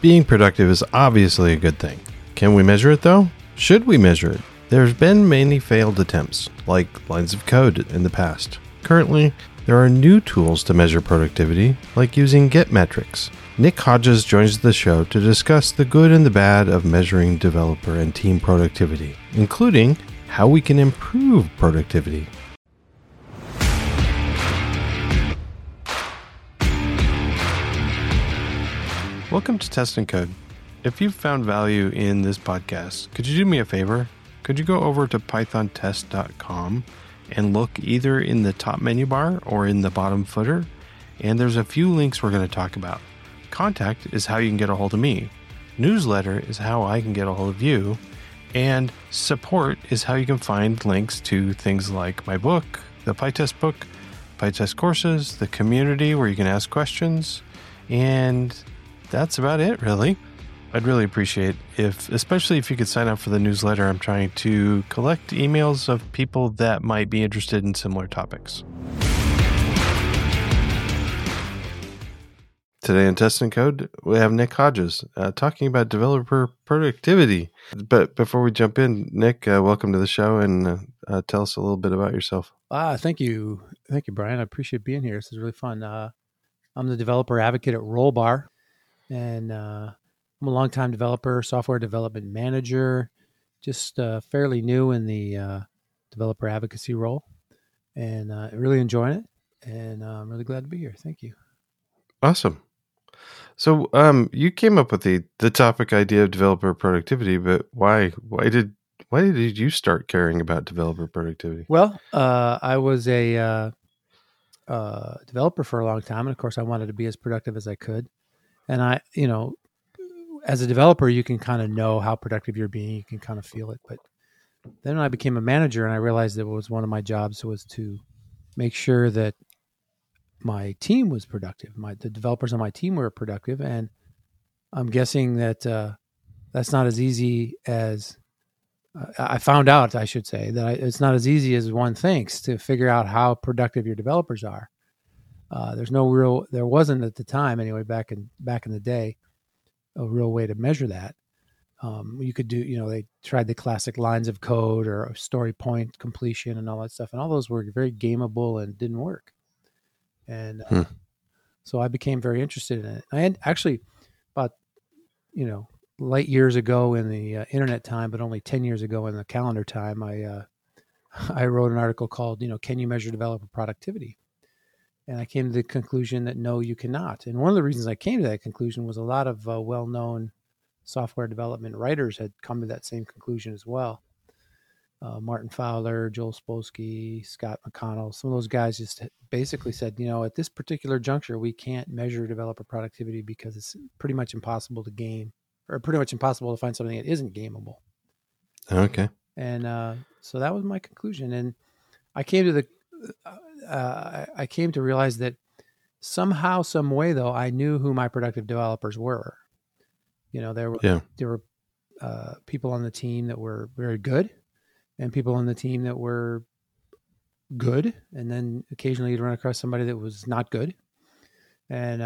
Being productive is obviously a good thing. Can we measure it though? Should we measure it? There's been many failed attempts, like lines of code in the past. Currently, there are new tools to measure productivity, like using GetMetrix. Nick Hodges joins the show to discuss the good and the bad of measuring developer and team productivity, including how we can improve productivity. Welcome to Test and Code. If you've found value in this podcast, could you do me a favor? Could you go over to pythontest.com and look either in the top menu bar or in the bottom footer? And there's a few links we're going to talk about. Contact is how you can get a hold of me. Newsletter is how I can get a hold of you. And support is how you can find links to things like my book, the PyTest book, PyTest courses, the community where you can ask questions. And that's about it, really. I'd really appreciate especially if you could sign up for the newsletter. I'm trying to collect emails of people that might be interested in similar topics. Today in Test and Code, we have Nick Hodges talking about developer productivity. But before we jump in, Nick, welcome to the show and tell us a little bit about yourself. Thank you. Thank you, Brian. I appreciate being here. This is really fun. I'm the developer advocate at Rollbar, and I'm a longtime developer, software development manager, just fairly new in the developer advocacy role, and really enjoying it. And I'm really glad to be here. Thank you. Awesome. So you came up with the topic idea of developer productivity, but why did you start caring about developer productivity? Well, I was a developer for a long time, and of course, I wanted to be as productive as I could. And as a developer, you can kind of know how productive you're being. You can kind of feel it. But then I became a manager, and I realized that it was one of my jobs was to make sure that my team was productive. The developers on my team were productive. And I'm guessing that that's not as easy as I found out, I should say, that it's not as easy as one thinks to figure out how productive your developers are. There wasn't at the time anyway, back in the day, a real way to measure that. You could do, they tried the classic lines of code or story point completion and all that stuff. And all those were very gameable and didn't work. And so I became very interested in it. I had actually about, late years ago in the internet time, but only 10 years ago in the calendar time, I wrote an article called, Can you measure developer productivity? And I came to the conclusion that no, you cannot. And one of the reasons I came to that conclusion was a lot of well-known software development writers had come to that same conclusion as well. Martin Fowler, Joel Spolsky, Scott McConnell, some of those guys just basically said, at this particular juncture, we can't measure developer productivity because it's pretty much impossible to game, or pretty much impossible to find something that isn't gameable. Okay. And so that was my conclusion. And I came to I came to realize that somehow, some way, though, I knew who my productive developers were. There were people on the team that were very good, and people on the team that were good, and then occasionally you'd run across somebody that was not good. And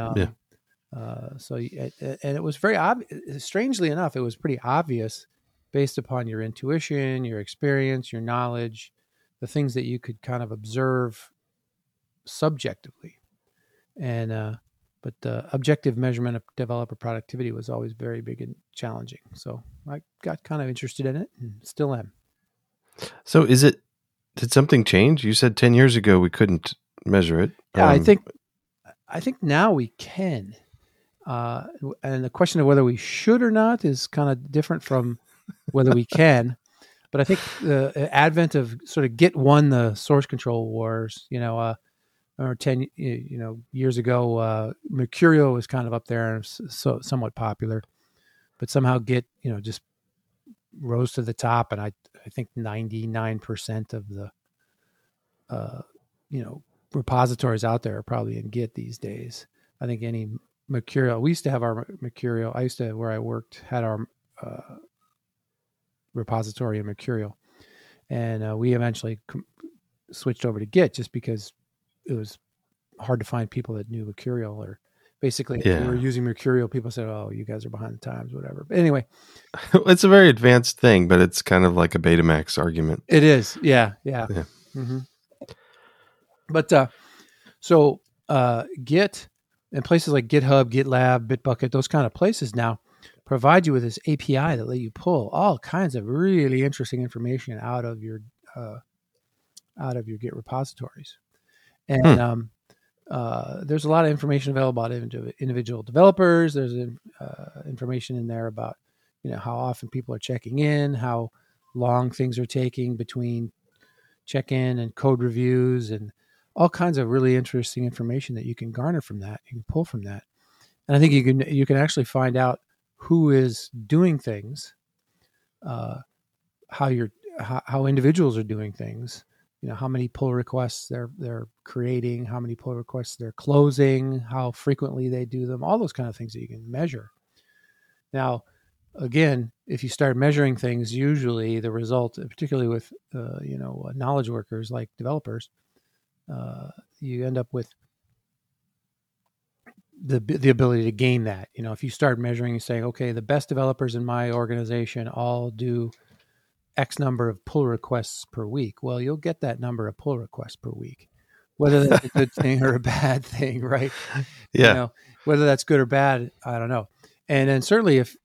so it was very obvious. Strangely enough, it was pretty obvious based upon your intuition, your experience, your knowledge, the things that you could kind of observe subjectively. And but the objective measurement of developer productivity was always very big and challenging. So I got kind of interested in it and still am. So did something change? You said 10 years ago we couldn't measure it. Yeah, I think now we can. And the question of whether we should or not is kind of different from whether we can. But I think the advent of sort of Git won the source control wars, or 10 years ago, Mercurial was kind of up there and so somewhat popular, but somehow Git, just rose to the top. And I think 99% of the, repositories out there are probably in Git these days. I think any Mercurial, we used to have our Mercurial. Where I worked, had our repository in Mercurial, and we eventually switched over to Git just because it was hard to find people that knew Mercurial, or Basically, if Yeah. we were using Mercurial, people said, "Oh, you guys are behind the times," whatever. But anyway, It's a very advanced thing, but it's kind of like a Betamax argument. it is. Yeah. Mm-hmm. But so Git and places like GitHub, GitLab, Bitbucket, those kind of places now provide you with this API that let you pull all kinds of really interesting information out of your Git repositories. And there's a lot of information available about individual developers. There's information in there about how often people are checking in, how long things are taking between check-in and code reviews, and all kinds of really interesting information that you can garner from that. You can pull from that, and I think you can actually find out who is doing things, how individuals are doing things. How many pull requests they're creating, how many pull requests they're closing, how frequently they do them, all those kind of things that you can measure. Now, again, if you start measuring things, usually the result, particularly with knowledge workers like developers, you end up with the ability to gain that. If you start measuring and saying, okay, the best developers in my organization all do X number of pull requests per week. Well, you'll get that number of pull requests per week, whether that's a good thing or a bad thing, right? Yeah. Whether that's good or bad, I don't know. And then certainly if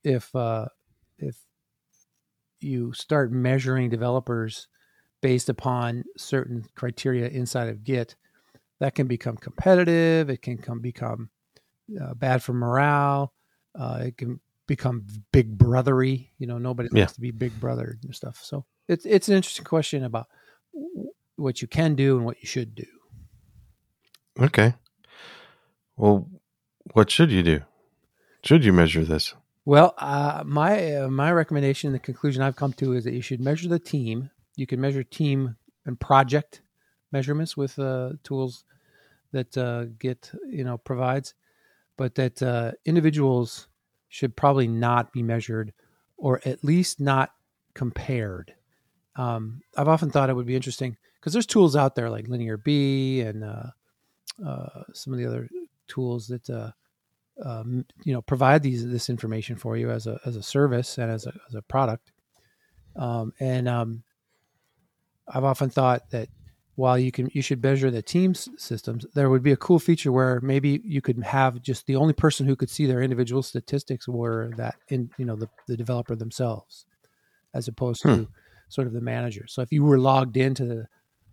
you start measuring developers based upon certain criteria inside of Git, that can become competitive. It can become bad for morale. It can become big brothery. Nobody likes to be big brother and stuff. So it's an interesting question about what you can do and what you should do. Okay. Well, what should you do? Should you measure this? Well, my recommendation, the conclusion I've come to, is that you should measure the team. You can measure team and project measurements with tools that Git provides, but that individuals should probably not be measured, or at least not compared. I've often thought it would be interesting because there's tools out there like LinearB and some of the other tools that provide this information for you as a service and as a product. I've often thought that while you should measure the team's systems, there would be a cool feature where maybe you could have just the only person who could see their individual statistics were the developer themselves, as opposed to sort of the manager. So if you were logged into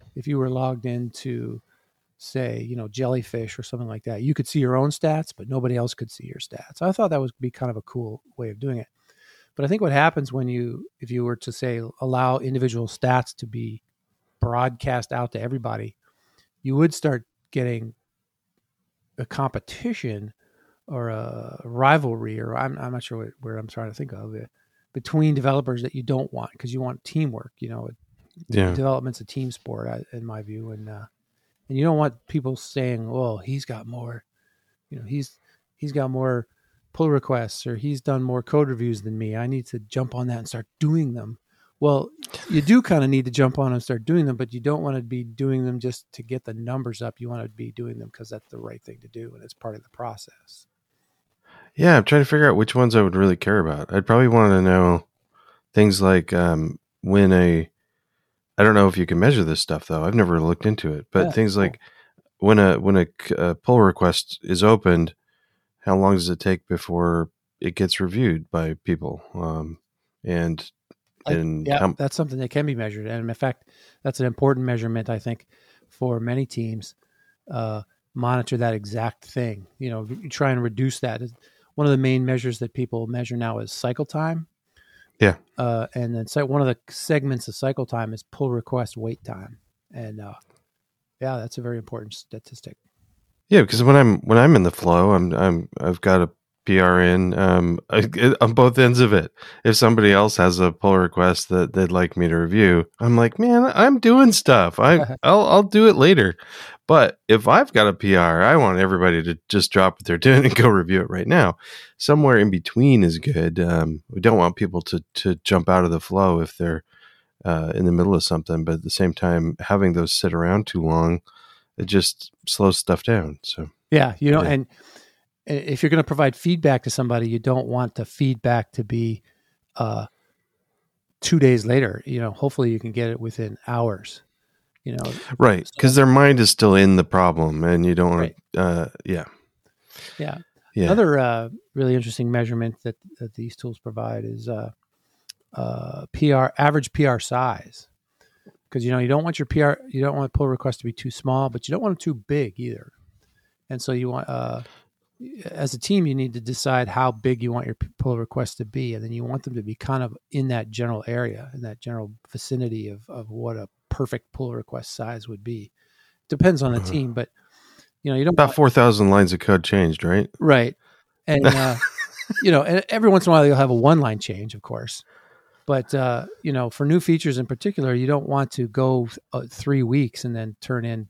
say, Jellyfish or something like that, you could see your own stats, but nobody else could see your stats. I thought that would be kind of a cool way of doing it. But I think what happens if you were to say allow individual stats to be broadcast out to everybody, you would start getting a competition or a rivalry, or I'm not sure where I'm trying to think of it, between developers that you don't want, because you want teamwork. Development's a team sport, in my view, and you don't want people saying, "Well, he's got more, he's got more pull requests, or he's done more code reviews than me. I need to jump on that and start doing them." Well, you do kind of need to jump on and start doing them, but you don't want to be doing them just to get the numbers up. You want to be doing them because that's the right thing to do, and it's part of the process. Yeah, I'm trying to figure out which ones I would really care about. I'd probably want to know things like I don't know if you can measure this stuff, though. I've never looked into it, but things cool. Like when a pull request is opened, how long does it take before it gets reviewed by people? That's something that can be measured. And in fact, that's an important measurement, I think, for many teams. Monitor that exact thing. You try and reduce that. One of the main measures that people measure now is cycle time. Yeah. And then one of the segments of cycle time is pull request wait time. And that's a very important statistic. Yeah, because when I'm in the flow, I've got a PR in on both ends of it. If somebody else has a pull request that they'd like me to review, I'm like, man, I'm doing stuff. I'll do it later. But if I've got a PR, I want everybody to just drop what they're doing and go review it right now. Somewhere in between is good. We don't want people to jump out of the flow if they're in the middle of something, but at the same time, having those sit around too long, it just slows stuff down. So yeah, if you're going to provide feedback to somebody, you don't want the feedback to be 2 days later. Hopefully you can get it within hours. Right, because their mind is still in the problem, and you don't want to. Yeah. Another really interesting measurement that these tools provide is average PR size, because you don't want you don't want pull requests to be too small, but you don't want them too big either. And so you want, as a team, you need to decide how big you want your pull requests to be, and then you want them to be kind of in that general area, in that general vicinity of what a perfect pull request size would be. Depends on the team, but you don't about 4,000 lines of code changed, right? Right, and and every once in a while you'll have a one-line change, of course. But for new features in particular, you don't want to go 3 weeks and then turn in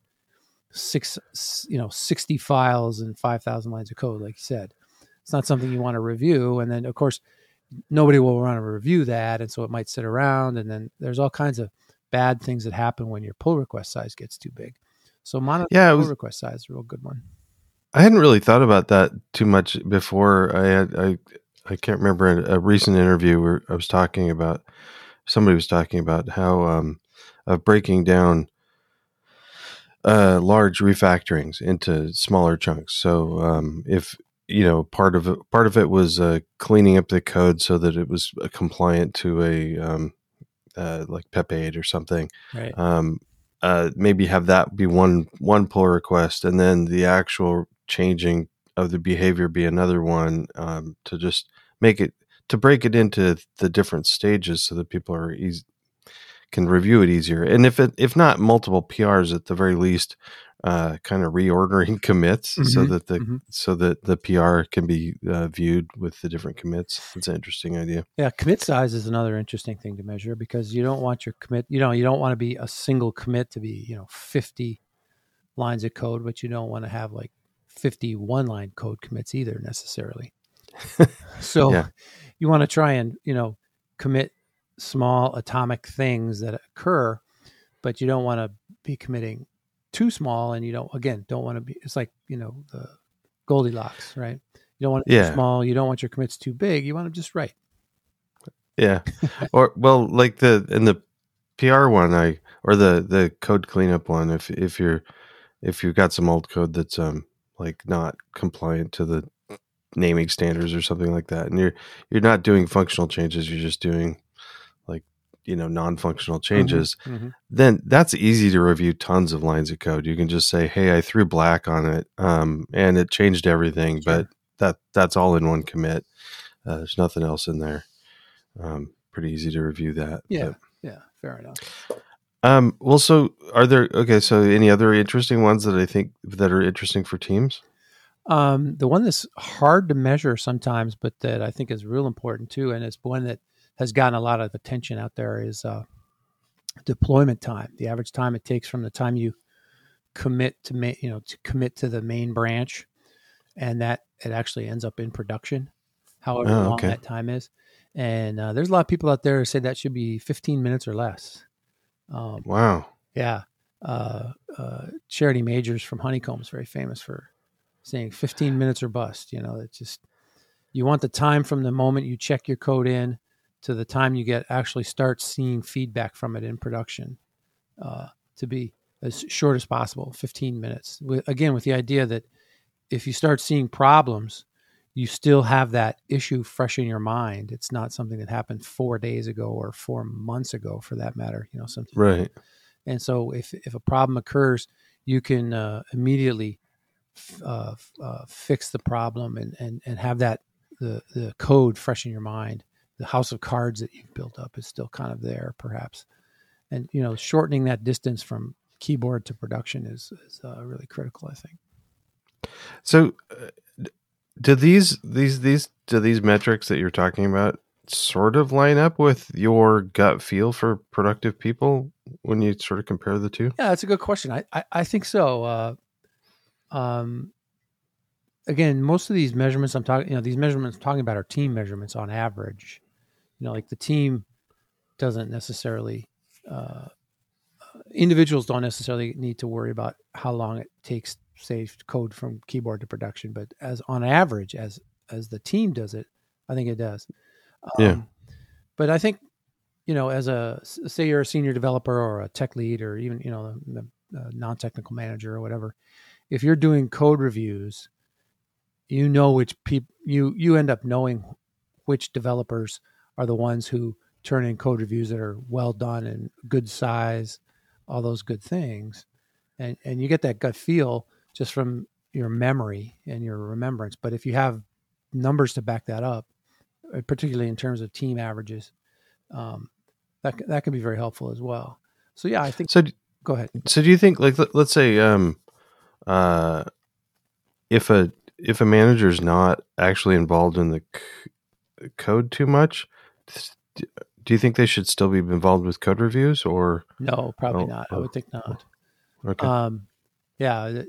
60 files and 5,000 lines of code, like you said. It's not something you want to review, and then of course nobody will want to review that, and so it might sit around, and then there's all kinds of bad things that happen when your pull request size gets too big. So monitoring pull request size is a real good one. I hadn't really thought about that too much before. I can't remember a recent interview where somebody was talking about how of breaking down large refactorings into smaller chunks. So if part of it was cleaning up the code so that it was compliant to a like PEP 8 or something. Right. Maybe have that be one pull request, and then the actual changing of the behavior be another one, to just break it into the different stages so that people can review it easier. And if not multiple PRs, at the very least, kind of reordering commits so that the PR can be viewed with the different commits. It's an interesting idea. Yeah, commit size is another interesting thing to measure, because you don't want your commit. You don't want to be a single commit to be 50 lines of code, but you don't want to have like 50 one-line code commits either necessarily. So you want to try and commit small atomic things that occur, but you don't want to be committing too small, and you don't want to be, it's like the Goldilocks, right? You don't want it too small, you don't want your commits too big, you want them just right. Yeah. Or like in the PR one, or the code cleanup one, if you've got some old code that's like not compliant to the naming standards or something like that, and you're not doing functional changes, you're just doing like non-functional changes, then that's easy to review tons of lines of code. You can just say, hey, I threw black on it, and it changed everything. Sure. But that's all in one commit. There's nothing else in there. Pretty easy to review that. Yeah. Fair enough. So are there, so any other interesting ones that I think that are interesting for teams? The one that's hard to measure sometimes, but that I think is real important too, and it's one that has gotten a lot of attention out there, is deployment time. The average time it takes from the time you commit to commit to the main branch, and that it actually ends up in production, however long that time is. And there's a lot of people out there who say that should be 15 minutes or less. Wow. Yeah. Charity Majors from Honeycomb is very famous for saying 15 minutes or bust. It's just, you want the time from the moment you check your code in to the time you actually start seeing feedback from it in production, to be as short as possible, 15 minutes. With the idea that if you start seeing problems, you still have that issue fresh in your mind. It's not something that happened 4 days ago or 4 months ago, for that matter. Something. Right. And so if a problem occurs, you can immediately fix the problem and have that the code fresh in your mind. The house of cards that you've built up is still kind of there, perhaps. And shortening that distance from keyboard to production is really critical, I think. So, do these metrics that you're talking about sort of line up with your gut feel for productive people when you sort of compare the two? Yeah, that's a good question. I think so. Again, most of these measurements I'm talking about are team measurements on average. Like the team doesn't necessarily, individuals don't necessarily need to worry about how long it takes save code from keyboard to production, but as on average, as the team does it, I think it does. Yeah. But I think, as say you're a senior developer or a tech lead or even, a non-technical manager or whatever, if you're doing code reviews, which people you end up knowing which developers are the ones who turn in code reviews that are well done and good size, all those good things. And you get that gut feel just from your memory and your remembrance. But if you have numbers to back that up, particularly in terms of team averages, that can be very helpful as well. So yeah, I think. So Go ahead. So do you think, like, let's say, if a manager is not actually involved in the code too much, do you think they should still be involved with code reviews, or no? Probably not. I would think not. Okay. Yeah.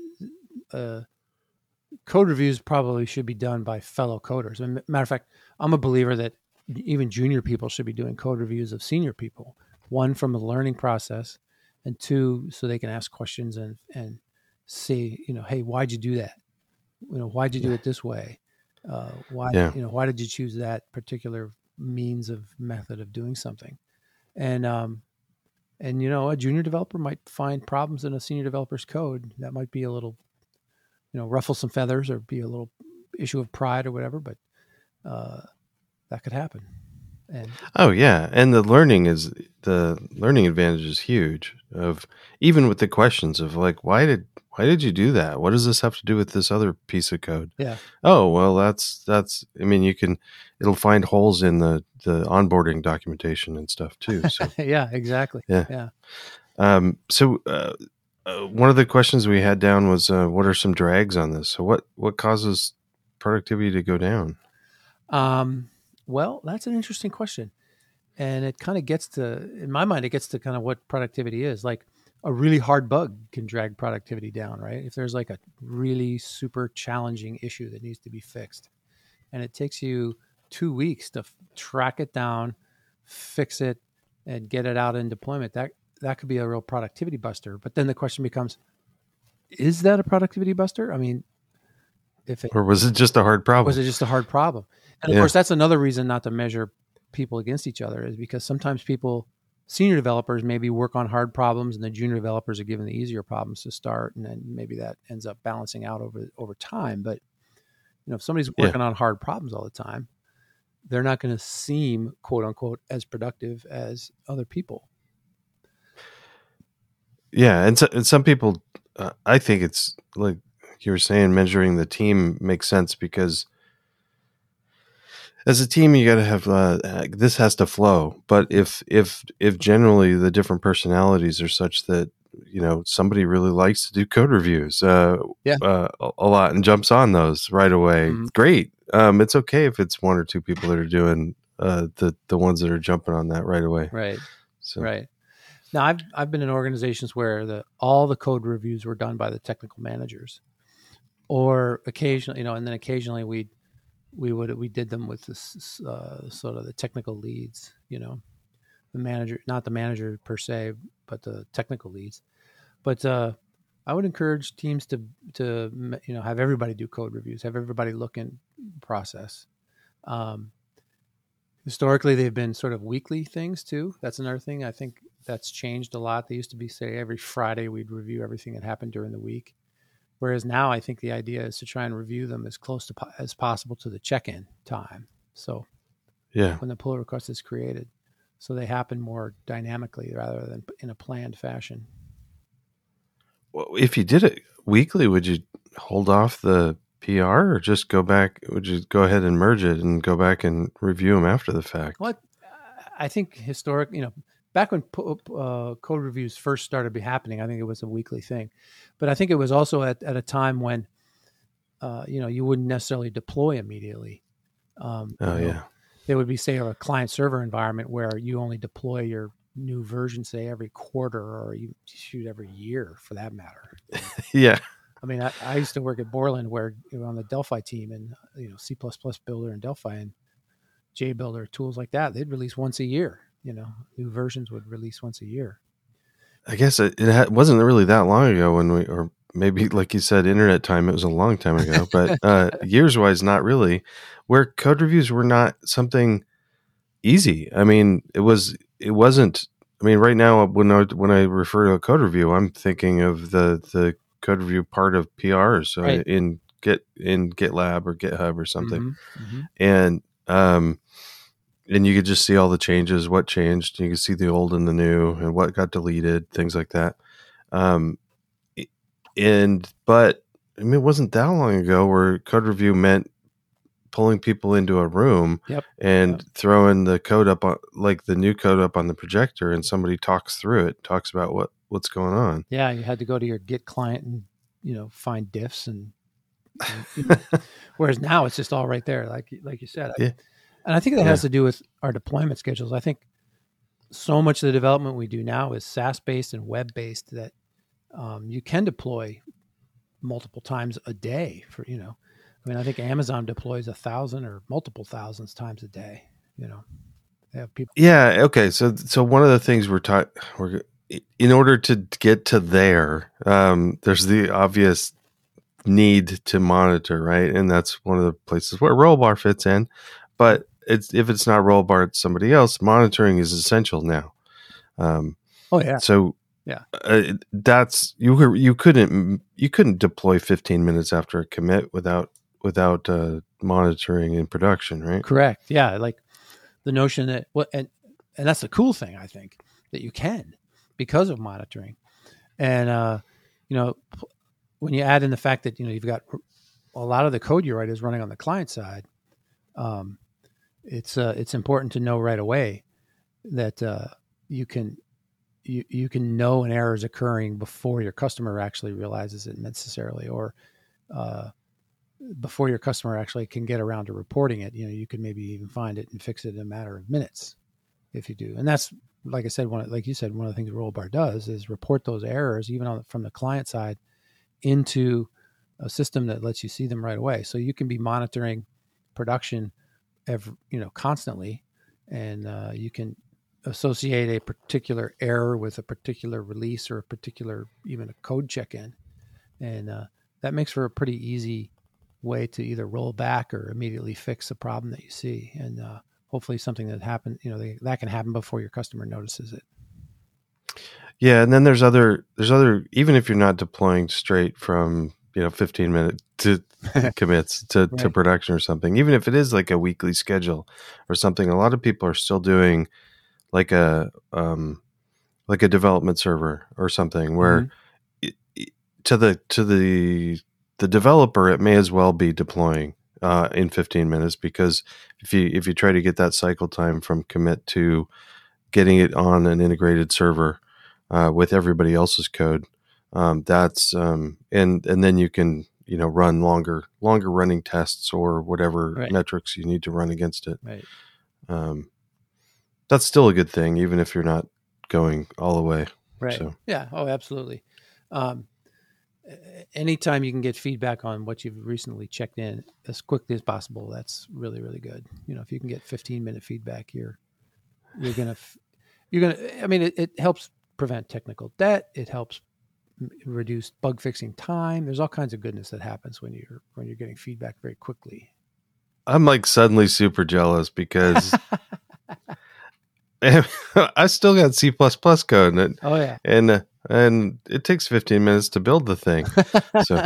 Code reviews probably should be done by fellow coders. Matter of fact, I'm a believer that even junior people should be doing code reviews of senior people. One, from a learning process, and two, so they can ask questions and say, hey, why'd you do that? Why'd you do it this way? Why did you choose that particular method of doing something? And a junior developer might find problems in a senior developer's code that might be a little, ruffle some feathers or be a little issue of pride or whatever, but that could happen. And the learning advantage is huge. Of even with the questions of like, why did you do that? What does this have to do with this other piece of code? Yeah. Oh, well, that's. I mean, it'll find holes in the onboarding documentation and stuff too. So yeah, exactly. Yeah. So one of the questions we had down was, what are some drags on this? So what causes productivity to go down? Well, that's an interesting question. And it kind of in my mind, it gets to kind of what productivity is. Like a really hard bug can drag productivity down, right? If there's like a really super challenging issue that needs to be fixed and it takes you 2 weeks to track it down, fix it, and get it out in deployment, that could be a real productivity buster. But then the question becomes, is that a productivity buster? I mean, or was it just a hard problem? Was it just a hard problem? And of course, that's another reason not to measure people against each other, is because sometimes senior developers maybe work on hard problems and the junior developers are given the easier problems to start. And then maybe that ends up balancing out over time. But, if somebody's working on hard problems all the time, they're not going to seem, quote unquote, as productive as other people. Yeah. And some people, I think it's like you were saying, measuring the team makes sense because as a team, you got to have this has to flow. But if generally the different personalities are such that somebody really likes to do code reviews a lot and jumps on those right away, great. It's okay if it's one or two people that are doing the ones that are jumping on that right away. Right. So. Right. Now I've been in organizations where all the code reviews were done by the technical managers, or occasionally, and then occasionally we did them with this sort of the technical leads, the manager, not the manager per se, but the technical leads. But I would encourage teams to have everybody do code reviews, have everybody look in process. Historically, they've been sort of weekly things too. That's another thing. I think that's changed a lot. They used to be, say, every Friday we'd review everything that happened during the week. Whereas now I think the idea is to try and review them as close to as possible to the check-in time. So when the pull request is created, so they happen more dynamically rather than in a planned fashion. Well, if you did it weekly, would you hold off the PR or just go back? Would you go ahead and merge it and go back and review them after the fact? Well, I think back when code reviews first started happening, I think it was a weekly thing. But I think it was also at a time when, you wouldn't necessarily deploy immediately. There would be, say, a client-server environment where you only deploy your new version, say, every quarter, or you shoot every year for that matter. Yeah. I mean, I used to work at Borland where on the Delphi team and, C++ builder in Delphi and JBuilder, tools like that, they'd release once a year. New versions would release once a year. I guess it wasn't really that long ago when maybe like you said, internet time, it was a long time ago, but years wise, not really, where code reviews were not something easy. I mean, it wasn't, I mean, right now when I refer to a code review, I'm thinking of the code review part of PRs Right. in GitLab or GitHub or something. Mm-hmm. And and you could just see all the changes, what changed. You could see the old and the new and what got deleted, things like that. But I mean, it wasn't that long ago where code review meant pulling people into a room and throwing the code up on, like the new code up on the projector, and somebody talks through it, talks about what's going on. Yeah, you had to go to your Git client and find diffs and whereas now it's just all right there, like you said. Yeah. And I think that has to do with our deployment schedules. I think so much of the development we do now is SaaS based and web based that you can deploy multiple times a day for, I mean, I think Amazon deploys 1,000 or multiple thousands times a day. They have people. Yeah. Okay. So one of the things we're in order to get to there, there's the obvious need to monitor, right? And that's one of the places where Rollbar fits in. But if it's not Rollbar, it's somebody else. Monitoring is essential now. So yeah, that's you couldn't deploy 15 minutes after a commit without monitoring in production, right? Correct. Yeah, like the notion that and that's the cool thing, I think, that you can because of monitoring. And when you add in the fact that you've got a lot of the code you write is running on the client side, it's important to know right away that you can know an error is occurring before your customer actually realizes it necessarily, or before your customer actually can get around to reporting it. You can maybe even find it and fix it in a matter of minutes if you do. And that's, like I said, like you said, one of the things Rollbar does is report those errors even from the client side into a system that lets you see them right away. So you can be monitoring production constantly, and you can associate a particular error with a particular release or a particular, even a code check-in. And that makes for a pretty easy way to either roll back or immediately fix a problem that you see. And hopefully something that happened, that can happen before your customer notices it. Yeah. And then there's other, even if you're not deploying straight from, 15-minute to commits to production or something, even if it is like a weekly schedule or something, a lot of people are still doing like a development server or something where to the developer, it may as well be deploying in 15 minutes, because if you try to get that cycle time from commit to getting it on an integrated server with everybody else's code, that's and then you can run longer running tests or whatever metrics you need to run against it. Right. That's still a good thing, even if you're not going all the way. Right. So. Yeah. Oh, absolutely. Anytime you can get feedback on what you've recently checked in as quickly as possible, that's really, really good. If you can get 15-minute feedback, you're gonna. I mean, it helps prevent technical debt. It helps reduce bug fixing time. There's all kinds of goodness that happens when you're getting feedback very quickly. I'm like suddenly super jealous because I still got C++ code. And it takes 15 minutes to build the thing. So,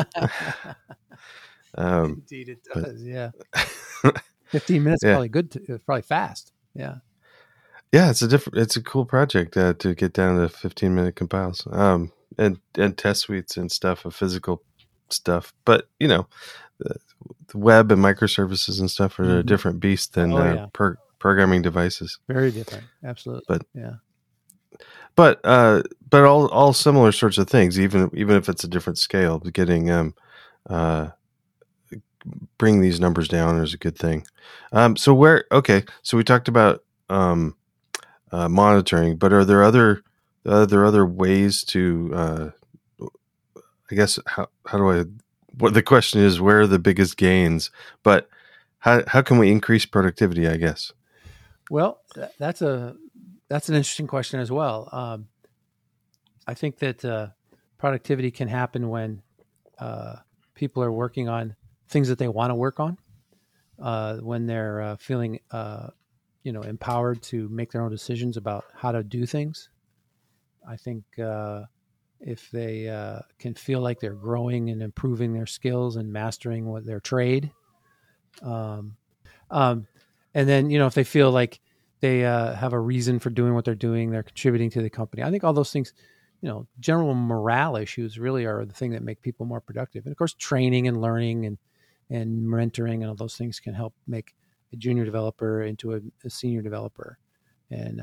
indeed it does. Yeah. 15 minutes is probably good. It's probably fast. Yeah. Yeah. It's a cool project to get down to 15-minute compiles, and test suites and stuff of physical stuff. But, the web and microservices and stuff are a different beast than programming devices. Very different. Absolutely. But all similar sorts of things, even if it's a different scale, getting bring these numbers down is a good thing. So we talked about monitoring, but are there other ways to I guess what the question is, where are the biggest gains, but how can we increase productivity, I guess? Well, that's an interesting question as well. I think that productivity can happen when people are working on things that they want to work on, when they're feeling empowered to make their own decisions about how to do things. I think if they can feel like they're growing and improving their skills and mastering their trade, and then if they feel like they have a reason for doing what they're doing, they're contributing to the company. I think all those things, general morale issues really are the thing that make people more productive. And of course, training and learning and mentoring and all those things can help make a junior developer into a senior developer. And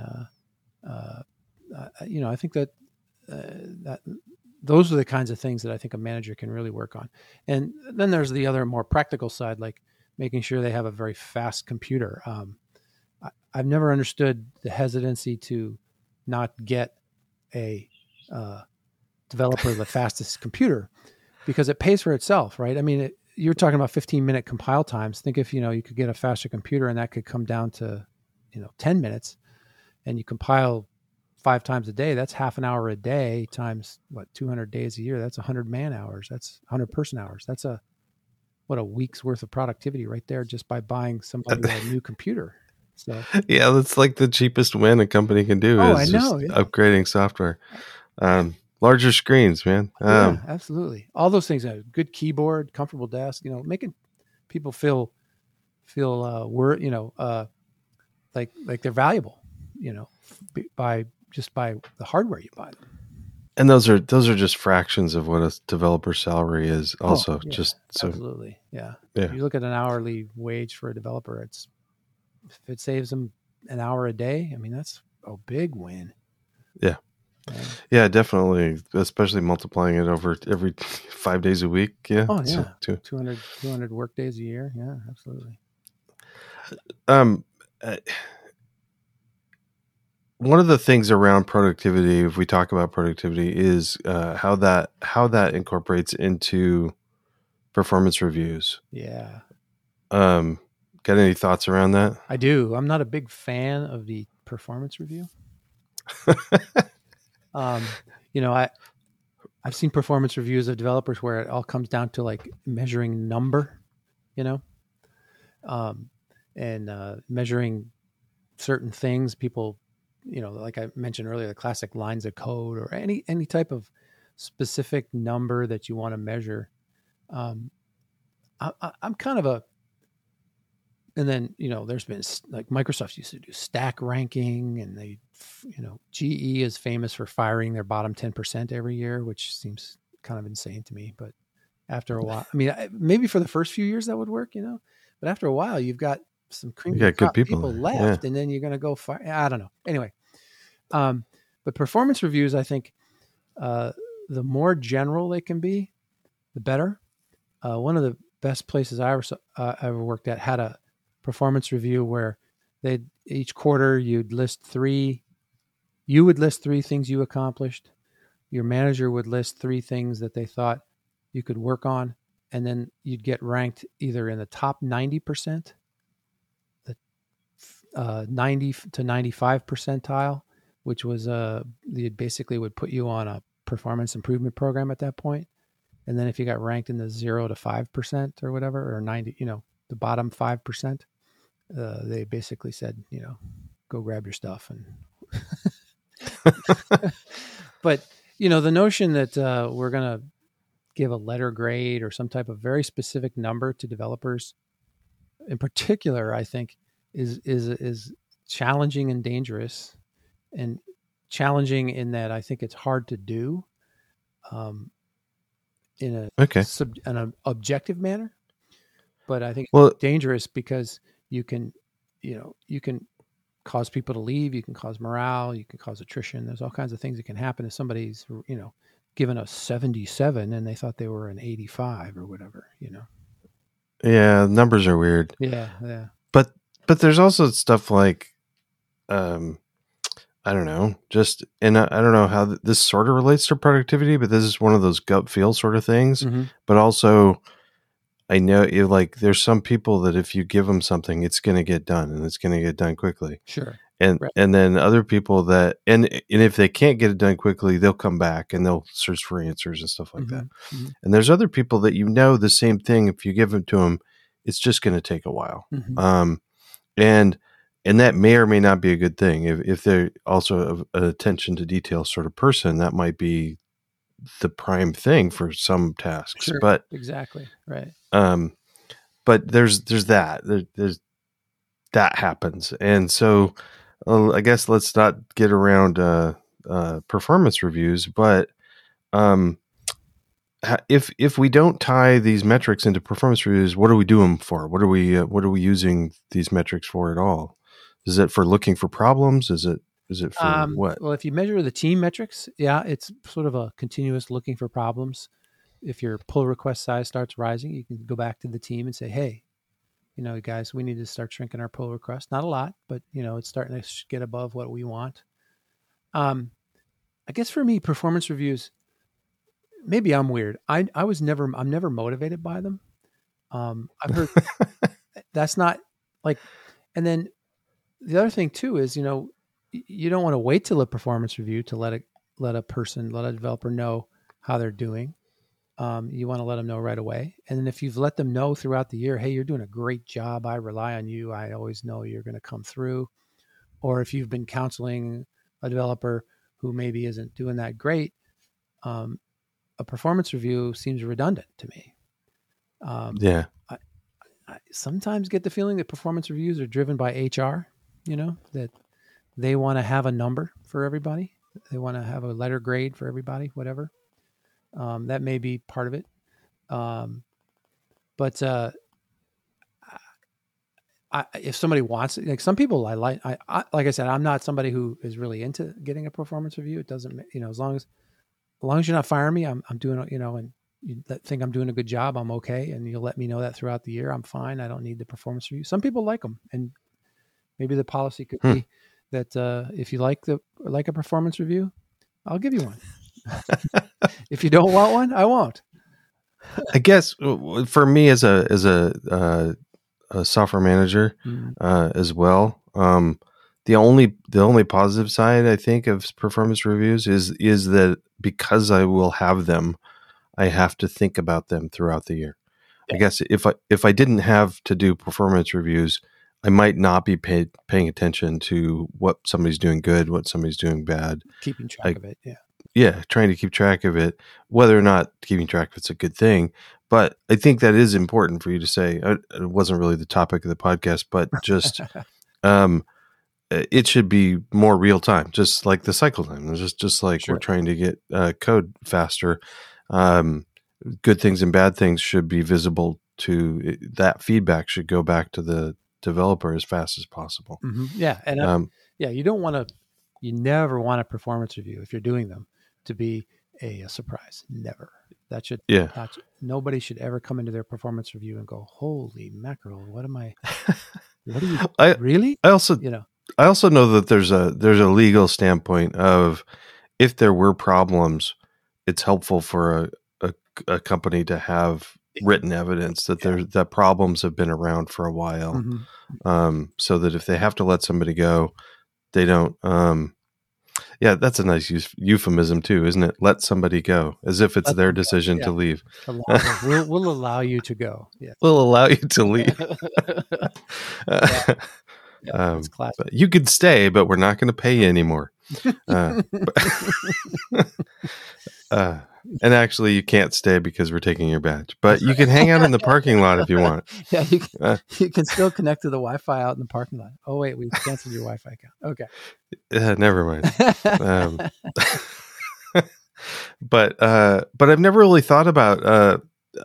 I think that those are the kinds of things that I think a manager can really work on. And then there's the other more practical side, like making sure they have a very fast computer. I've never understood the hesitancy to not get a developer the fastest computer, because it pays for itself, right? I mean, you're talking about 15-minute compile times. Think if you could get a faster computer, and that could come down to 10 minutes, and you compile 5 times a day. That's half an hour a day times 200 days a year. That's 100 man hours. That's 100 person hours. That's a week's worth of productivity right there, just by buying somebody a new computer. So yeah, that's like the cheapest win a company can do is just upgrading software. Larger screens, man. Yeah, absolutely. All those things. A good keyboard, comfortable desk. Making people feel like they're valuable. By the hardware you buy them. And those are just fractions of what a developer salary is. Also, absolutely, yeah. If you look at an hourly wage for a developer, if it saves them an hour a day, I mean, that's a big win. Yeah. Yeah, definitely. Especially multiplying it over every 5 days a week. Yeah. Oh, yeah. So 200 work days a year. Yeah, absolutely. One of the things around productivity, if we talk about productivity, is how that incorporates into performance reviews. Yeah. Got any thoughts around that? I do. I'm not a big fan of the performance review. I've seen performance reviews of developers where it all comes down to like measuring number, and measuring certain things. People, like I mentioned earlier, the classic lines of code or any type of specific number that you want to measure. I'm kind of and then, there's been like Microsoft used to do stack ranking, and they, GE is famous for firing their bottom 10% every year, which seems kind of insane to me. But after a while, I mean, maybe for the first few years that would work, but after a while, you've got some creamy good people left, and then you're going to go fire. I don't know. Anyway, but performance reviews, I think, the more general they can be, the better. One of the best places I ever worked at had a performance review where each quarter you would list 3 things you accomplished. Your manager would list 3 things that they thought you could work on, and then you'd get ranked either in the top 90%, the 90 to 95 percentile, which was it basically would put you on a performance improvement program at that point. And then if you got ranked in the 0 to 5% or whatever, or 90, the bottom 5%, they basically said, go grab your stuff. And but the notion that we're going to give a letter grade or some type of very specific number to developers in particular, I think is challenging and dangerous, and challenging in that I think it's hard to do in an objective manner. But I think it's dangerous because you can cause people to leave. You can cause morale. You can cause attrition. There's all kinds of things that can happen if somebody's, given a 77 and they thought they were an 85 or whatever, Yeah, numbers are weird. Yeah. But there's also stuff like, I don't know, and I don't know how this sort of relates to productivity, but this is one of those gut feel sort of things. Mm-hmm. But also, I know like there's some people that if you give them something, it's going to get done and it's going to get done quickly. Sure. And Right. and then other people that and if they can't get it done quickly, they'll come back and they'll search for answers and stuff like that. Mm-hmm. And there's other people that the same thing. If you give it to them, it's just going to take a while. Mm-hmm. And that may or may not be a good thing. If they're also an attention to detail sort of person, that might be the prime thing for some tasks. Sure. But exactly right. But there's that that happens, and so I guess let's not get around performance reviews. But if we don't tie these metrics into performance reviews, what do we do them for? What are we using these metrics for at all? Is it for looking for problems? Is it for what? Well, if you measure the team metrics, yeah, it's sort of a continuous looking for problems. If your pull request size starts rising, you can go back to the team and say, hey, guys, we need to start shrinking our pull request. Not a lot, but it's starting to get above what we want. I guess for me, performance reviews, maybe I'm weird. I'm never motivated by them. I've heard that's not like, and then the other thing too is, you don't want to wait till a performance review to let a developer know how they're doing. You want to let them know right away. And then if you've let them know throughout the year, hey, you're doing a great job. I rely on you. I always know you're going to come through. Or if you've been counseling a developer who maybe isn't doing that great, a performance review seems redundant to me. Yeah. I sometimes get the feeling that performance reviews are driven by HR, that they want to have a number for everybody. They want to have a letter grade for everybody, whatever. That may be part of it. But if somebody wants it, like some people I like I said, I'm not somebody who is really into getting a performance review. It doesn't, as long as you're not firing me, I'm doing, and you think I'm doing a good job, I'm okay. And you'll let me know that throughout the year. I'm fine. I don't need the performance review. Some people like them, and maybe the policy could be that if you like a performance review, I'll give you one. If you don't want one, I won't. I guess for me as a software manager as well, the only positive side I think of performance reviews is that because I will have them, I have to think about them throughout the year. Yeah. I guess if I didn't have to do performance reviews, I might not be paying attention to what somebody's doing good, what somebody's doing bad. Keeping track of it, yeah. Yeah, trying to keep track of it, whether or not keeping track of it's a good thing. But I think that is important for you to say. It wasn't really the topic of the podcast, but just it should be more real time, just like the cycle time. Just like We're trying to get code faster. Good things and bad things should be visible to that. Feedback should go back to the developer as fast as possible. Mm-hmm. Yeah, and you never want a performance review if you're doing them to be a surprise. Never. That should nobody should ever come into their performance review and go, holy mackerel, what are you really? I also know that there's a legal standpoint of if there were problems, it's helpful for a company to have written evidence that that problems have been around for a while. Mm-hmm. So that if they have to let somebody go, they don't yeah, that's a nice euphemism too, isn't it? Let somebody go, as if it's their decision to leave. We'll allow you to go. Yeah. We'll allow you to leave. That's classic. You could stay, but we're not going to pay you anymore. And actually, you can't stay because we're taking your badge. But you can hang out in the parking lot if you want. Yeah, you can still connect to the Wi-Fi out in the parking lot. Oh, wait, we canceled your Wi-Fi account. Okay. Never mind. But I've never really thought about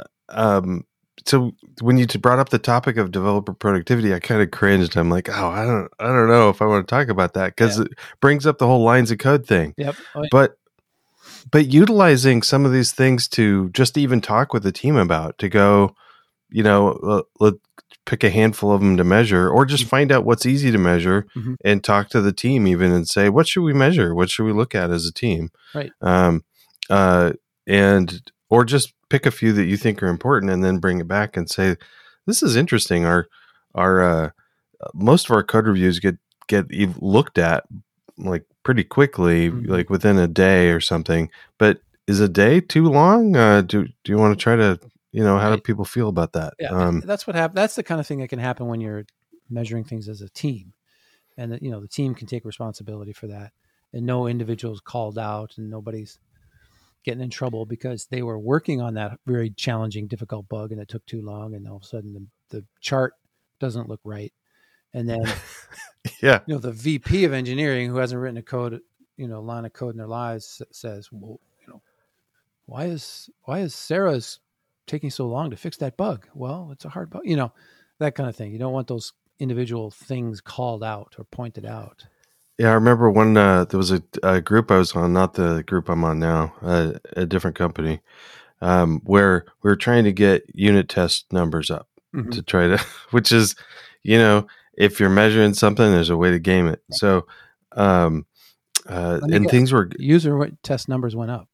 so when you brought up the topic of developer productivity, I kind of cringed. I'm like, I don't know if I want to talk about that because it brings up the whole lines of code thing. Yep. Oh, yeah. But utilizing some of these things to just even talk with the team about, to go, let's pick a handful of them to measure, or just find out what's easy to measure and talk to the team even and say, what should we measure? What should we look at as a team? Right. Or just pick a few that you think are important and then bring it back and say, this is interesting. Our most of our code reviews get looked at like pretty quickly, like within a day or something. But is a day too long? Do you want to try to, how do people feel about that? Yeah, that's what happens. That's the kind of thing that can happen when you're measuring things as a team, and the team can take responsibility for that, and no individual's called out, and nobody's getting in trouble because they were working on that very challenging, difficult bug, and it took too long, and all of a sudden the chart doesn't look right, and then yeah, the VP of engineering, who hasn't written a code, line of code in their lives, says, well, why is Sarah's taking so long to fix that bug? Well, it's a hard bug, that kind of thing. You don't want those individual things called out or pointed out. Yeah, I remember when there was a group I was on, not the group I'm on now, a different company, where we were trying to get unit test numbers up to try to, which is, if you're measuring something, there's a way to game it. So, and things were user test numbers went up.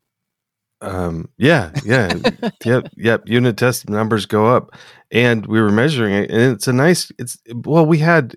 Yep. Unit test numbers go up, and we were measuring it, and we had,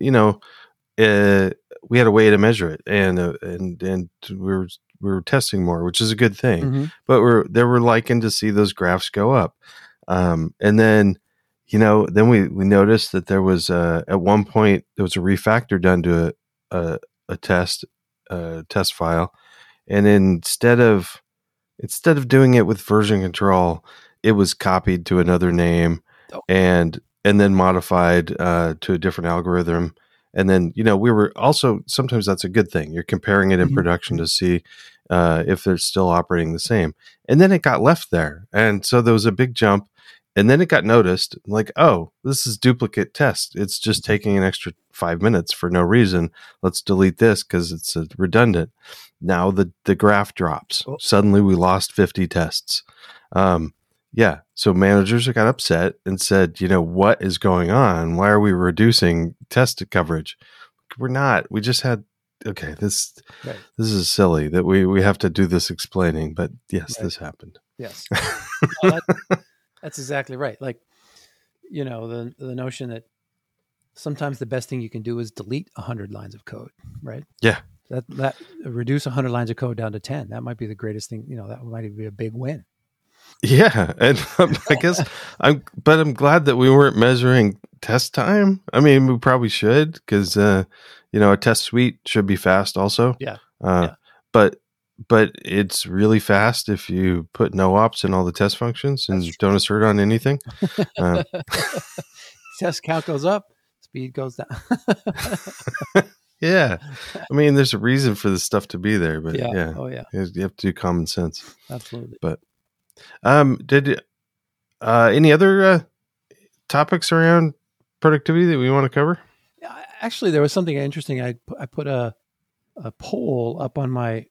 we had a way to measure it, and we were testing more, which is a good thing. But they were liking to see those graphs go up, and then then we noticed that there was at one point there was a refactor done to a test file, and instead of doing it with version control, it was copied to another name and then modified to a different algorithm. And then, we were also, sometimes that's a good thing. You're comparing it in production to see if they're still operating the same. And then it got left there. And so there was a big jump. And then it got noticed, like, oh, this is duplicate test. It's just taking an extra 5 minutes for no reason. Let's delete this because it's redundant. Now the graph drops. Suddenly we lost 50 tests. So managers got upset and said, what is going on? Why are we reducing test coverage? We're not. We just had, okay, this is silly that we have to do this explaining. But yes, this happened. Yes. That's exactly right. Like, the notion that sometimes the best thing you can do is delete 100 lines of code, right? Yeah. That reduce 100 lines of code down to 10. That might be the greatest thing. That might be a big win. Yeah, and I guess I'm glad that we weren't measuring test time. I mean, we probably should because a test suite should be fast also. Yeah. But it's really fast if you put no ops in all the test functions and don't assert on anything. Test count goes up, speed goes down. Yeah. I mean, there's a reason for this stuff to be there, but yeah. Oh, yeah. You have to do common sense. Absolutely. But did any other topics around productivity that we want to cover? Actually, there was something interesting. I put a poll up on my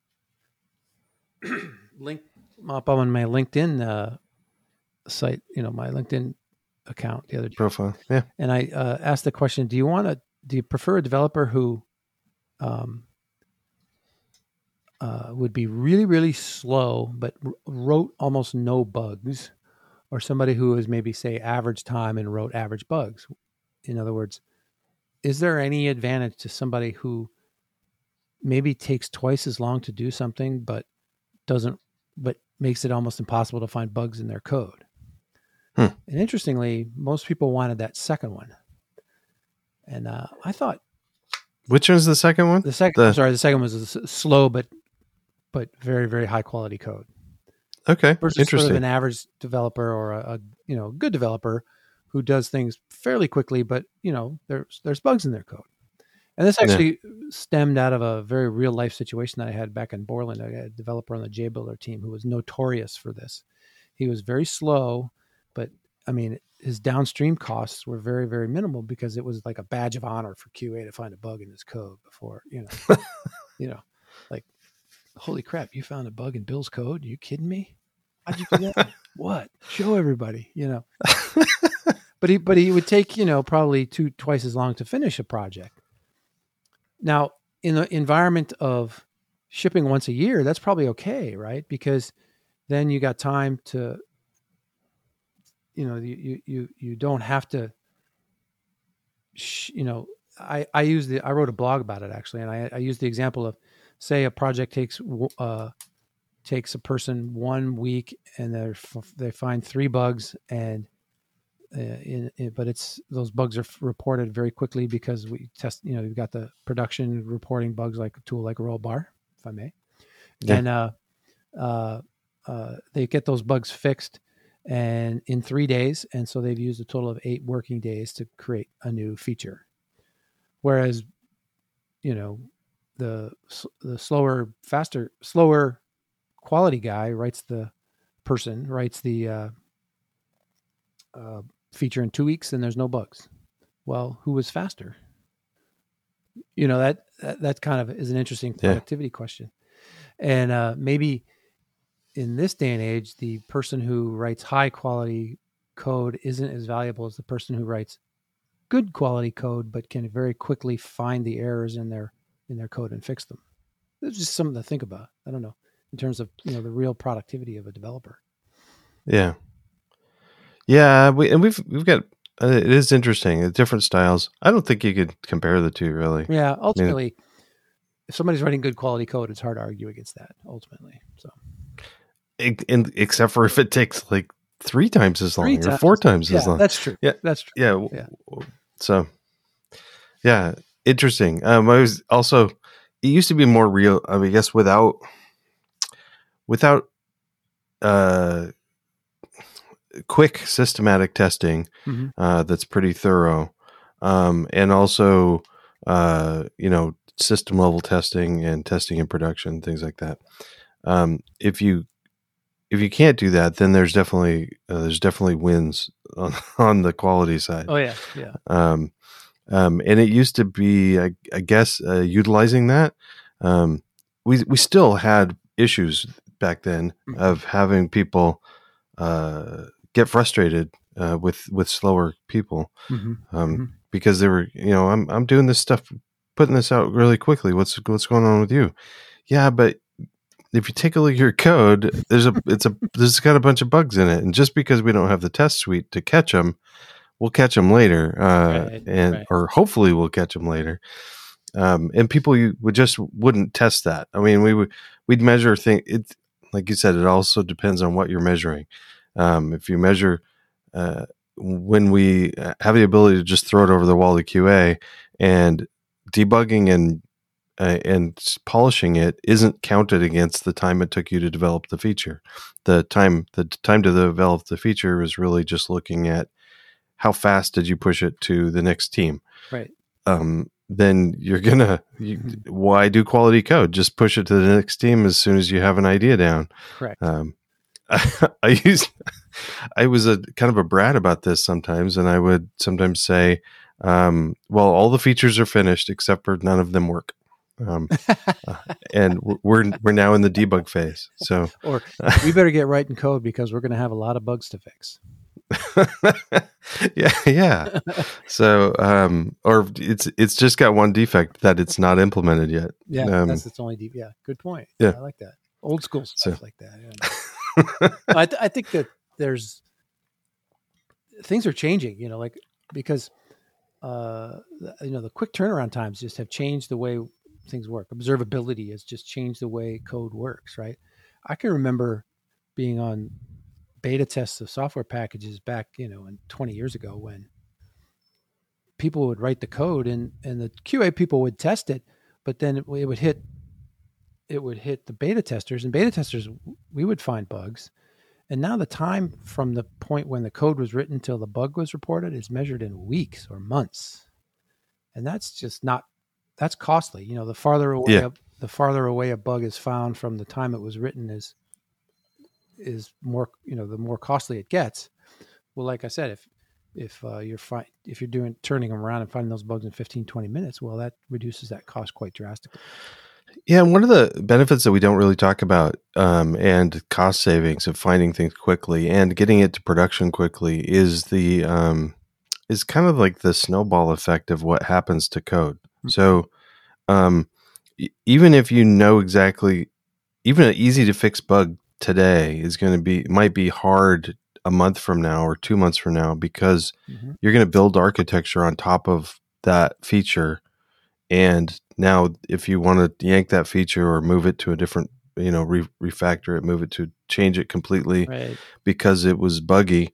LinkedIn site, my LinkedIn account the other day. Profile, yeah. And I asked the question: do you prefer a developer who would be really, really slow but wrote almost no bugs, or somebody who is maybe, say, average time and wrote average bugs? In other words, is there any advantage to somebody who maybe takes twice as long to do something but makes it almost impossible to find bugs in their code? And interestingly, most people wanted that second one. And I thought, which one's the second one? The second was slow but very, very high quality code. Okay, versus interesting. Sort of an average developer or a good developer who does things fairly quickly, but there's bugs in their code. And this actually stemmed out of a very real life situation that I had back in Borland. I had a developer on the JBuilder team who was notorious for this. He was very slow, but I mean, his downstream costs were very, very minimal because it was like a badge of honor for QA to find a bug in his code before, like, holy crap, you found a bug in Bill's code? Are you kidding me? How'd you do that? What? Show everybody, But he would take, probably twice as long to finish a project. Now, in the environment of shipping once a year, that's probably okay, right? Because then you got time to, you don't have to, I wrote a blog about it actually. And I used the example of, say a project takes a person 1 week and they find 3 bugs and, but those bugs are reported very quickly because we test, you've got the production reporting bugs like a tool like Rollbar, if I may. Yeah. And they get those bugs fixed and in 3 days. And so they've used a total of 8 working days to create a new feature. Whereas, the slower quality guy writes the feature in 2 weeks and there's no bugs. Well, who was faster? That kind of is an interesting productivity question. And maybe in this day and age, the person who writes high quality code isn't as valuable as the person who writes good quality code, but can very quickly find the errors in their code and fix them. It's just something to think about. I don't know, in terms of, the real productivity of a developer. Yeah. Yeah. We've got, it is interesting. Different styles. I don't think you could compare the two really. Yeah. Ultimately, if somebody's writing good quality code, it's hard to argue against that ultimately. So, except for if it takes like 3 times as long or 4 times as long. That's true. Yeah. That's true. Yeah. So, yeah, interesting. I was also, it used to be more real. I mean, I guess without quick systematic testing, that's pretty thorough. And also, system level testing and testing in production, things like that. If you can't do that, then there's definitely wins on the quality side. Oh yeah. Yeah. And it used to be, I guess, utilizing that. We still had issues back then of having people get frustrated with slower people because they were, I'm doing this stuff, putting this out really quickly. What's going on with you? Yeah, but if you take a look at your code, there's got a bunch of bugs in it, and just because we don't have the test suite to catch them, we'll catch them later, or hopefully we'll catch them later. And people wouldn't test that. I mean, we'd measure things. It, like you said, it also depends on what you're measuring. If you measure when we have the ability to just throw it over the wall to QA, and debugging and polishing it isn't counted against the time it took you to develop the feature. The time to develop the feature is really just looking at how fast did you push it to the next team. Right. Then why do quality code? Just push it to the next team as soon as you have an idea down. Correct. I was a kind of a brat about this sometimes, and I would sometimes say, well, all the features are finished except for none of them work. And we're now in the debug phase. So, or we better get writing code because we're going to have a lot of bugs to fix. Yeah. So, or it's just got one defect that it's not implemented yet. Yeah, that's its only yeah, good point. Yeah, I like that. Old school stuff like that. Yeah. I think that things are changing. Because the quick turnaround times just have changed the way things work. Observability has just changed the way code works, right? I can remember being on beta tests of software packages back, 20 years ago, when people would write the code and the QA people would test it, but then it would hit the beta testers, and beta testers, we would find bugs. And now the time from the point when the code was written till the bug was reported is measured in weeks or months. And that's just that's costly. The farther away a bug is found from the time it was written is more, the more costly it gets. Well, like I said, if you're turning them around and finding those bugs in 15, 20 minutes, well, that reduces that cost quite drastically. Yeah, and one of the benefits that we don't really talk about, and cost savings of finding things quickly and getting it to production quickly, is is kind of like the snowball effect of what happens to code. So, even if you know exactly, even an easy to fix bug today is going to might be hard a month from now or 2 months from now, because you're going to build architecture on top of that feature. And now if you want to yank that feature or move it to a different, refactor it, move it to change it completely because it was buggy,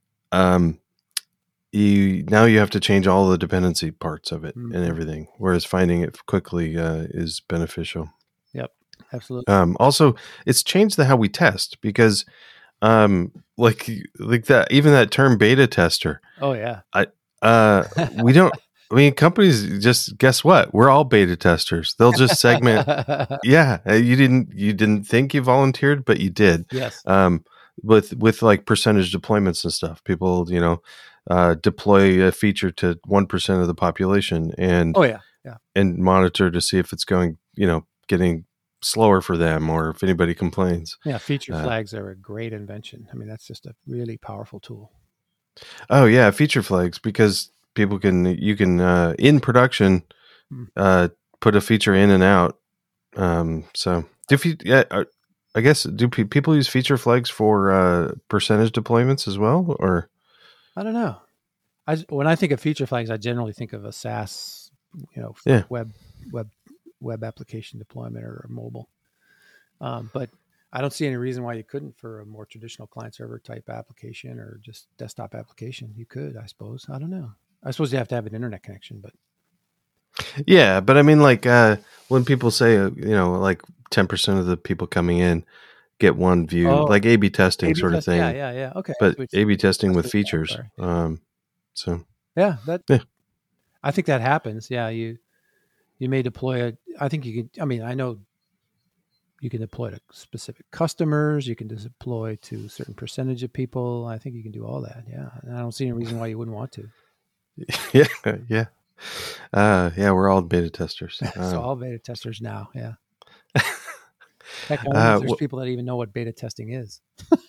you have to change all the dependency parts of it and everything. Whereas finding it quickly is beneficial. Yep, absolutely. Also, it's changed how we test, because like that, even that term beta tester. Oh yeah. We don't. I mean, companies just, guess what? We're all beta testers. They'll just segment. Yeah, you didn't think you volunteered, but you did. Yes. With like percentage deployments and stuff, people deploy a feature to 1% of the population, and and monitor to see if it's going, getting slower for them, or if anybody complains. Yeah, feature flags are a great invention. I mean, that's just a really powerful tool. Oh yeah, feature flags, because you can in production put a feature in and out. So I guess, do people use feature flags for percentage deployments as well, or? I don't know. When I think of feature flags, I generally think of a SaaS, web application deployment or mobile. But I don't see any reason why you couldn't for a more traditional client server type application or just desktop application. You could, I suppose. I don't know. I suppose you have to have an internet connection, but. Yeah, but I mean, like when people say, like 10% of the people coming in get one view, like A/B testing sort of thing. Yeah. Okay. But A/B testing with features. So. Yeah, I think that happens. Yeah, you may deploy I think you can. I mean, I know you can deploy to specific customers. You can deploy to a certain percentage of people. I think you can do all that. Yeah, and I don't see any reason why you wouldn't want to. Yeah. We're all beta testers. So all beta testers now. Yeah. Heck, there's people that even know what beta testing is.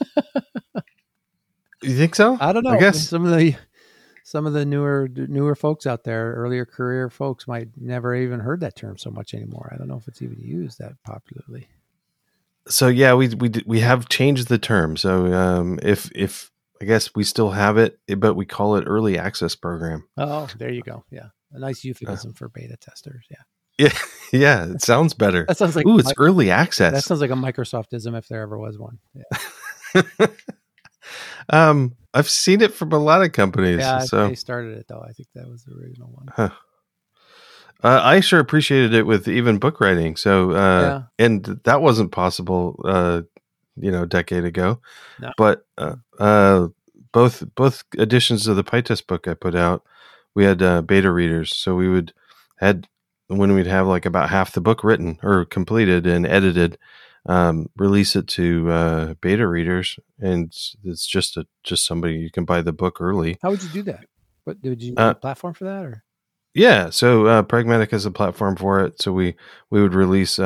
You think so? I don't know. I guess some of the newer folks out there, earlier career folks, might never even heard that term so much anymore. I don't know if it's even used that popularly. So yeah, we have changed the term. So if I guess we still have it, but we call it early access program. Oh, there you go. Yeah, a nice euphemism for beta testers. Yeah. Yeah, it sounds better. That sounds like it's early access. That sounds like a Microsoftism if there ever was one. Yeah. I've seen it from a lot of companies. Yeah, so they started it though. I think that was the original one. Huh. I sure appreciated it with even book writing. So and that wasn't possible, a decade ago. No. But both editions of the PyTest book I put out, we had beta readers. So when we'd have like about half the book written or completed and edited, release it to beta readers, and it's just somebody, you can buy the book early. How would you do that? What did you use a platform for that, or? Yeah, so Pragmatic has a platform for it. So we would release.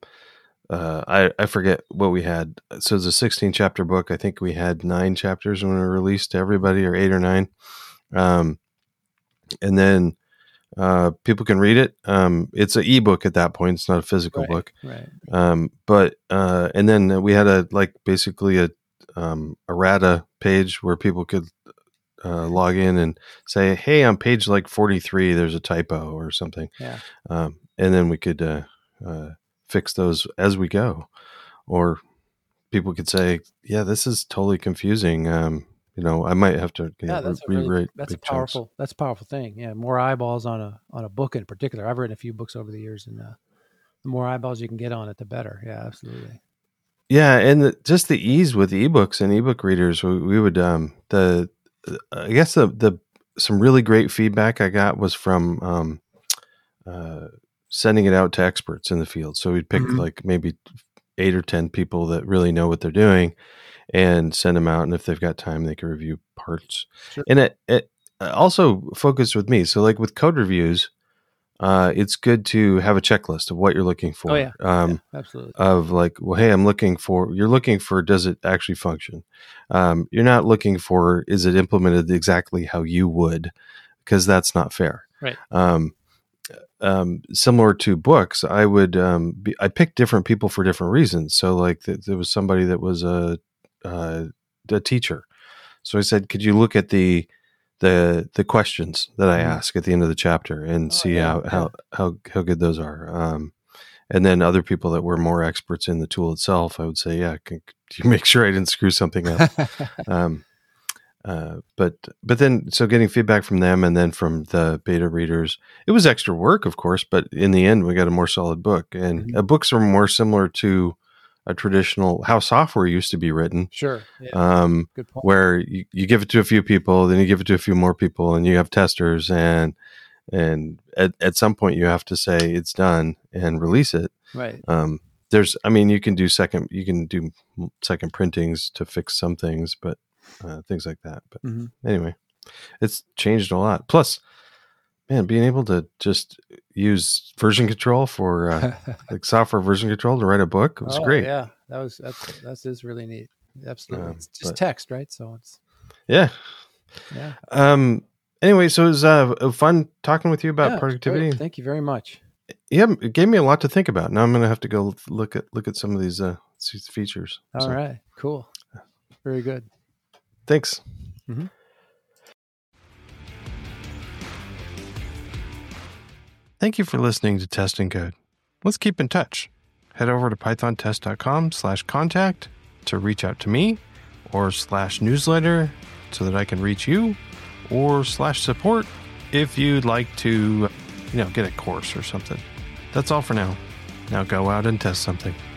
I forget what we had. So it's a 16 chapter book. I think we had 9 chapters when we released to everybody, or 8 or 9. And then people can read it. It's an ebook at that point. It's not a physical book. Right. But and then we had basically a errata page where people could log in and say, "Hey, on page like 43, there's a typo or something." Yeah. And then we could fix those as we go, or people could say, "Yeah, this is totally confusing." I might have to rewrite. That's a powerful thing. Yeah, more eyeballs on a book in particular. I've written a few books over the years, and the more eyeballs you can get on it, the better. Yeah, absolutely. Yeah, and just the ease with ebooks and ebook readers, we would I guess the some really great feedback I got was from sending it out to experts in the field. So we'd pick like maybe 8 or 10 people that really know what they're doing, and send them out. And if they've got time, they can review parts. Sure. And it also focused with me. So like with code reviews, it's good to have a checklist of what you're looking for. Oh yeah, absolutely. Of like, well, hey, you're looking for, does it actually function? You're not looking for, is it implemented exactly how you would? Because that's not fair. Right. similar to books, I would I picked different people for different reasons. So like there was somebody that was a teacher. So I said, could you look at the questions that I ask at the end of the chapter and see how good those are. And then other people that were more experts in the tool itself, I would say, could you make sure I didn't screw something up? But then, so getting feedback from them and then from the beta readers, it was extra work, of course, but in the end, we got a more solid book. And books are more similar to a traditional, how software used to be written. Sure. Yeah. Good point. Where you give it to a few people, then you give it to a few more people, and you have testers, and at some point you have to say it's done and release it. Right. You can do second printings to fix some things, but things like that. But anyway, it's changed a lot. Plus, man, being able to just use version control for like software version control to write a book was great. Yeah, that is really neat. Absolutely, it's just text, right? So it's yeah. Anyway, so it was fun talking with you about productivity. Great. Thank you very much. Yeah, it gave me a lot to think about. Now I'm going to have to go look at some of these features. All right, cool, very good. Thanks. Thank you for listening to Test and Code. Let's keep in touch. Head over to pythontest.com/contact to reach out to me, or /newsletter so that I can reach you, or /support if you'd like to, get a course or something. That's all for now. Now go out and test something.